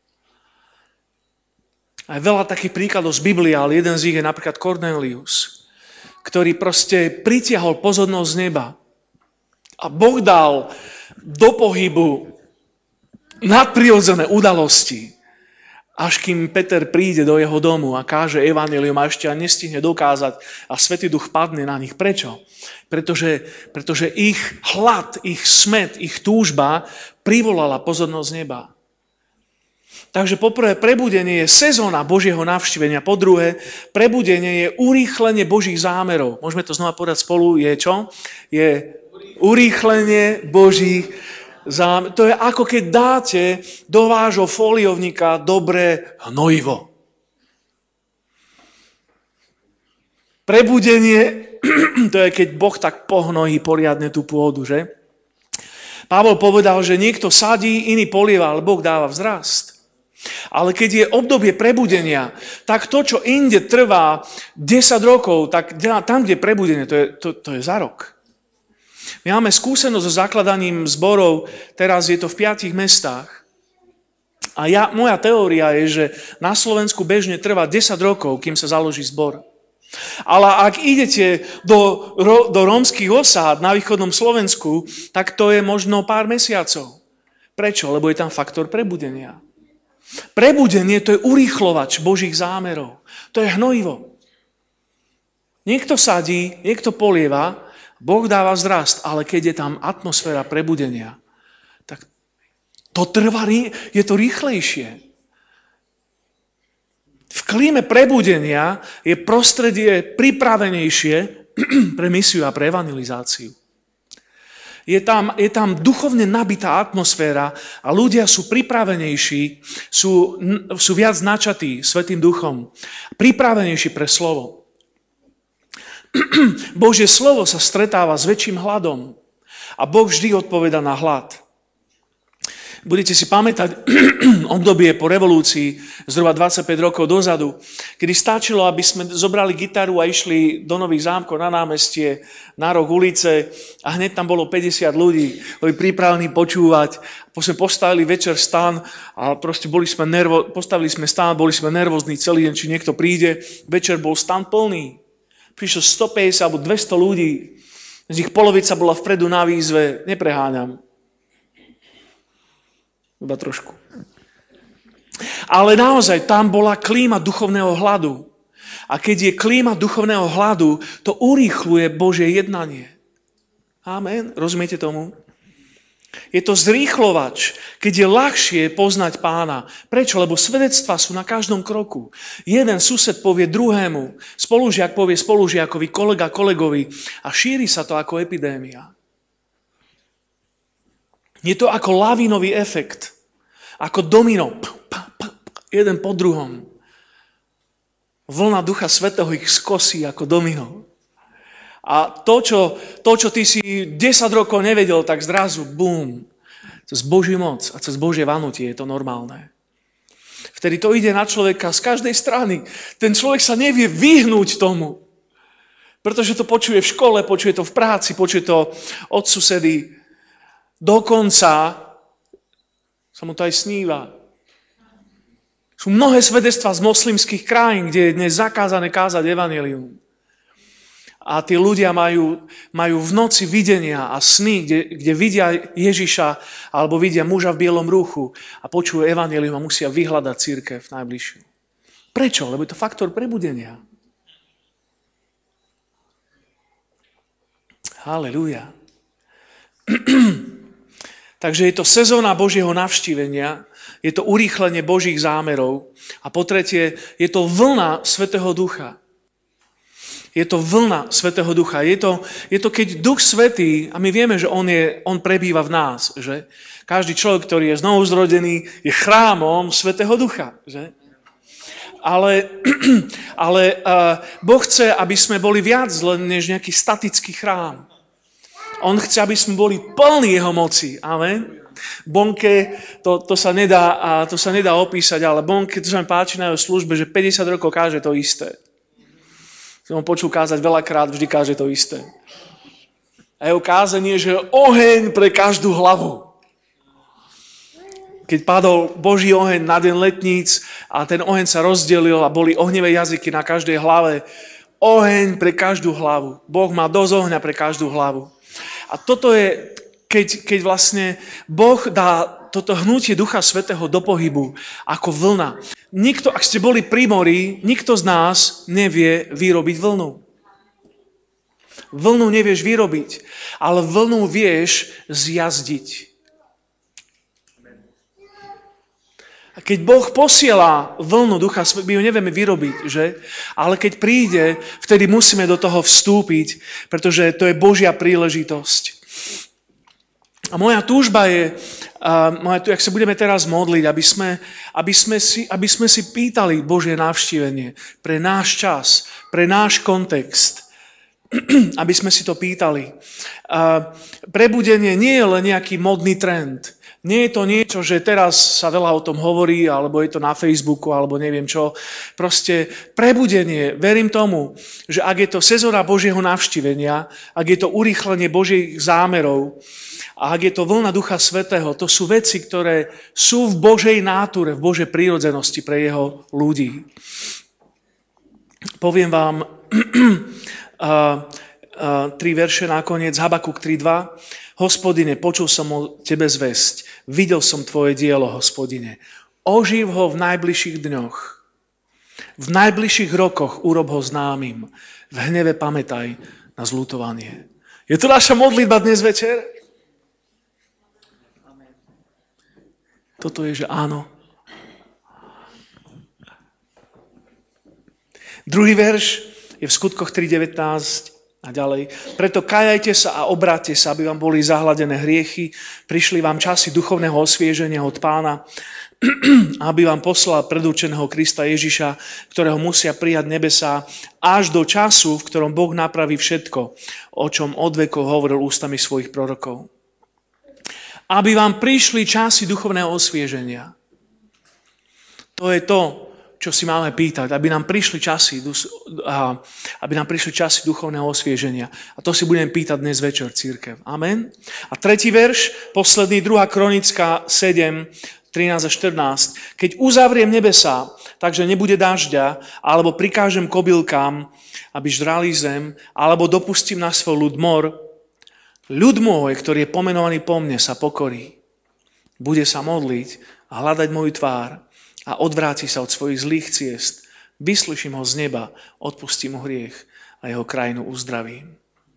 Aj veľa takých príkladov z Biblie, ale jeden z nich je napríklad Kornélius, ktorý proste pritiahol pozornosť neba. A Boh dal do pohybu nadprirodzené udalosti. až kým Peter príde do jeho domu a káže evanjelium a ešte nestihne dokázať a Svätý Duch padne na nich. Prečo? Pretože, pretože ich hlad, ich smäd, ich túžba privolala pozornosť neba. Takže poprvé, prebudenie je sezóna Božieho navštívenia. Po druhé, prebudenie je urýchlenie Božích zámerov. Môžeme to znova povedať spolu, je čo? Je urýchlenie Božích zámerov. To je ako keď dáte do vášho foliovníka dobré hnojivo. Prebudenie, to je keď Boh tak pohnojí poriadne tú pôdu, že? Pavol povedal, že niekto sadí, iný polieva, ale Boh dáva vzrast. Ale keď je obdobie prebudenia, tak to, čo inde trvá desať rokov, tak tam, kde je prebudenie, to je, to, to je za rok. My máme skúsenosť so zakladaním zborov, teraz je to v piatich mestách. A ja, moja teória je, že na Slovensku bežne trvá desať rokov, kým sa založí zbor. Ale ak idete do, do rómskych osád na východnom Slovensku, tak to je možno pár mesiacov. Prečo? Lebo je tam faktor prebudenia. Prebudenie to je urýchlovač Božích zámerov. To je hnojivo. Niekto sadí, niekto polieva, Boh dáva vzrast, ale keď je tam atmosféra prebudenia, tak to trvá, je to rýchlejšie. V klíme prebudenia je prostredie pripravenejšie pre misiu a pre evangelizáciu. Je tam, je tam duchovne nabitá atmosféra a ľudia sú pripravenejší, sú, sú viac načatí Svätým Duchom, pripravenejší pre slovo. Božie slovo sa stretáva s väčším hladom a Boh vždy odpoveda na hlad. Budete si pamätať obdobie po revolúcii, zhruba dvadsaťpäť rokov dozadu, kedy stačilo, aby sme zobrali gitaru a išli do Nových Zámkov na námestie, na roh ulice a hneď tam bolo päťdesiat ľudí, boli pripravení počúvať. Potom sme postavili večer stan a proste boli sme nervo, postavili sme stan, boli sme nervózni celý deň, či niekto príde. Večer bol stan plný. Prišlo stopäťdesiat alebo dvesto ľudí. Z nich polovica bola vpredu na výzve, nepreháňam. Iba trošku. Ale naozaj tam bola klíma duchovného hladu. A keď je klíma duchovného hladu, to urýchluje Božie jednanie. Amen. Rozumiete tomu? Je to zrýchlovač, keď je ľahšie poznať Pána. Prečo? Lebo svedectvá sú na každom kroku. Jeden sused povie druhému, spolužiak povie spolužiakovi, kolega kolegovi a šíri sa to ako epidémia. Je to ako lavinový efekt. Ako domino. Jeden po druhom. Vlna Ducha Svätého ich skosí ako domino. A to čo, to, čo ty si desať rokov nevedel, tak zrazu, bum. Cez Boží moc a cez Božie vanutie je to normálne. Vtedy to ide na človeka z každej strany. Ten človek sa nevie vyhnúť tomu. Pretože to počuje v škole, počuje to v práci, počuje to od susedy. Dokonca sa mu to aj sníva. Sú mnohé svedectvá z moslimských krajín, kde je dnes zakázané kázať evanjelium. A tí ľudia majú, majú v noci videnia a sny, kde, kde vidia Ježiša alebo vidia muža v bielom rúchu a počujú evanjelium a musia vyhľadať cirkev najbližšiu. Prečo? Lebo je to faktor prebudenia. Halelúja. Takže je to sezóna Božieho navštívenia, je to urýchlenie Božích zámerov a po tretie, je to vlna Svätého Ducha. Je to vlna Svätého Ducha. Je to, je to keď Duch Svätý, a my vieme, že on, je, on prebýva v nás, že? Každý človek, ktorý je znovu zrodený, je chrámom Svätého Ducha, že? Ale, ale uh, Boh chce, aby sme boli viac len než nejaký statický chrám. On chce, aby sme boli plní jeho moci. Amen. Bonke, to, to, sa nedá, to sa nedá opísať, ale Bonke, to sa mi páči na jeho službe, že päťdesiat rokov káže to isté. Som ho počul kázať veľakrát, vždy káže to isté. A jeho kázanie je, že oheň pre každú hlavu. Keď padol Boží oheň na deň letníc a ten oheň sa rozdelil a boli ohnivé jazyky na každej hlave, oheň pre každú hlavu. Boh má dosť ohňa pre každú hlavu. A toto je, keď, keď vlastne Boh dá toto hnutie Ducha Svätého do pohybu ako vlna. Nikto, ak ste boli pri mori, nikto z nás nevie vyrobiť vlnu. Vlnu nevieš vyrobiť, ale vlnu vieš zjazdiť. A keď Boh posiela vlnu Ducha Svätého, my ju nevieme vyrobiť, že? Ale keď príde, vtedy musíme do toho vstúpiť, pretože to je Božia príležitosť. A moja túžba je, a moja, ak sa budeme teraz modliť, aby sme, aby, sme si, aby sme si pýtali Božie navštívenie pre náš čas, pre náš kontext, aby sme si to pýtali. A prebudenie nie je len nejaký modný trend. Nie je to niečo, že teraz sa veľa o tom hovorí, alebo je to na Facebooku, alebo neviem čo. Proste prebudenie, verím tomu, že ak je to sezóna Božieho navštívenia, ak je to urýchlenie Božích zámerov, a ak je to vlna Ducha Svätého, to sú veci, ktoré sú v Božej náture, v Božej prírodzenosti pre jeho ľudí. Poviem vám uh, uh, tri verše nakoniec, Habakuk tri dva. Hospodine, počul som o tebe zvesť, videl som tvoje dielo, Hospodine. Oživ ho v najbližších dňoch. V najbližších rokoch urob ho známym. V hneve pamätaj na zľutovanie. Je to naša modlitba dnes večer? Toto je, že áno. Druhý verš je v Skutkoch tri devätnásť. A ďalej. Preto kajajte sa a obráťte sa, aby vám boli zahladené hriechy. Prišli vám časy duchovného osvieženia od Pána, aby vám poslal predurčeného Krista Ježiša, ktorého musia prijať nebesá, až do času, v ktorom Boh napraví všetko, o čom od vekov hovoril ústami svojich prorokov. Aby vám prišli časy duchovného osvieženia. To je to, čo si máme pýtať, aby nám prišli časy, aby nám prišli časy duchovného osvieženia. A to si budem pýtať dnes večer, cirkev. Amen. A tretí verš, posledný, druhá Kronická sedem, trinásť a štrnásť. Keď uzavriem nebesá, takže nebude dažďa, alebo prikážem kobylkám, aby žrali zem, alebo dopustím na svoj ľud mor, ľud môj, ktorý je pomenovaný po mne, sa pokorí. Bude sa modliť a hľadať moju tvár, a odvráti sa od svojich zlých ciest, vyslyším ho z neba, odpustím mu hriech a jeho krajinu uzdravím.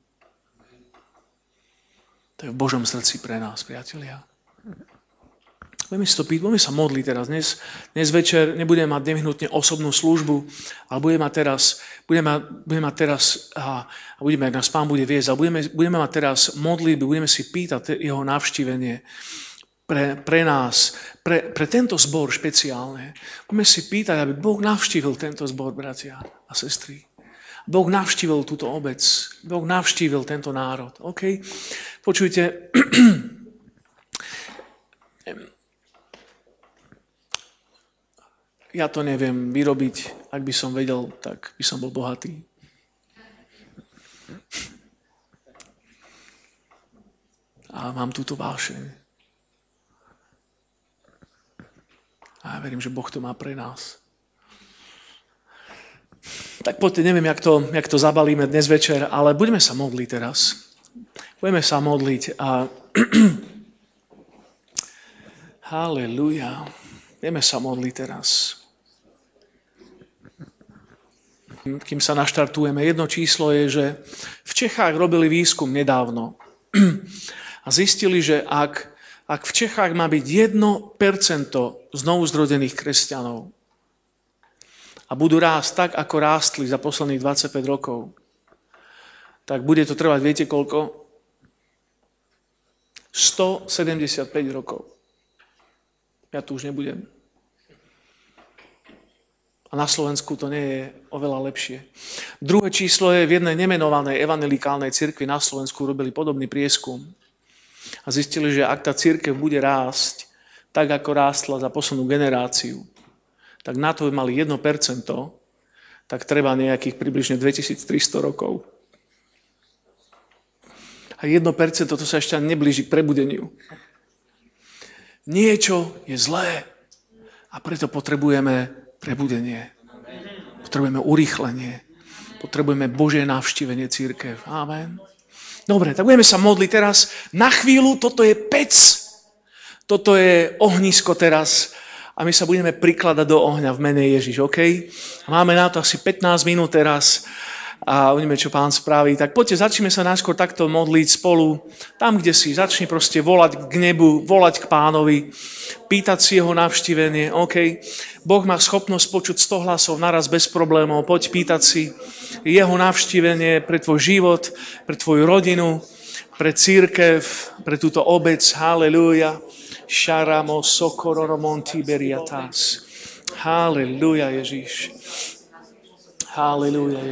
To je v Božom srdci pre nás, priatelia. Budeme si to pýtať, budeme sa modliť teraz. Dnes, dnes večer nebudeme mať nevyhnutne osobnú službu, ale budeme mať teraz, budeme mať, budeme mať teraz a, a budeme, ak nás Pán bude viesť, ale budeme, budeme mať teraz modlitby, budeme si pýtať jeho navštívenie pre, pre nás, pre, pre tento zbor špeciálne. Budeme si pýtať, aby Boh navštívil tento zbor, bratia a sestry. Boh navštívil túto obec. Boh navštívil tento národ. OK? Počujte, ja to neviem vyrobiť. Ak by som vedel, tak by som bol bohatý. A mám túto vášeň. A ja verím, že Boh to má pre nás. Tak poďte, neviem, jak to, jak to zabalíme dnes večer, ale budeme sa modliť teraz. Budeme sa modliť a halleluja. Budeme sa modliť teraz. Kým sa naštartujeme, jedno číslo je, že v Čechách robili výskum nedávno a zistili, že ak Ak v Čechách má byť jedno percento znovuzrodených kresťanov a budú rásť tak, ako rástli za posledných dvadsaťpäť rokov, tak bude to trvať, viete koľko? stosedemdesiatpäť rokov. Ja tu už nebudem. A na Slovensku to nie je oveľa lepšie. Druhé číslo je v jednej nemenovanej evangelikálnej cirkvi na Slovensku robili podobný prieskum. A zistili, že ak tá cirkev bude rásť tak, ako rástla za poslednú generáciu, tak na to by mali jedno percento, tak treba nejakých približne dvetisíctristo rokov. A jedno percento to sa ešte ani neblíži k prebudeniu. Niečo je zlé a preto potrebujeme prebudenie. Potrebujeme urýchlenie. Potrebujeme Božie navštívenie cirkev. Amen. Dobre, tak budeme sa modliť teraz. Na chvíľu, toto je pec. Toto je ohnisko teraz a my sa budeme prikladať do ohňa v mene Ježiš, OK? Máme na to asi pätnásť minút teraz a uvidíme, čo Pán spraví. Tak poďte, začneme sa najskôr takto modliť spolu. Tam, kde si, začni proste volať k nebu, volať k Pánovi, pýtať si jeho navštívenie, OK? Boh má schopnosť počuť sto hlasov naraz bez problémov. Poď pýtať si jeho navštívenie pre tvoj život, pre tvoju rodinu, pre církev, pre túto obec. Halelúja. Šaramo sokororomon tiberiatas. Halelúja, Ježiš. Halelúja.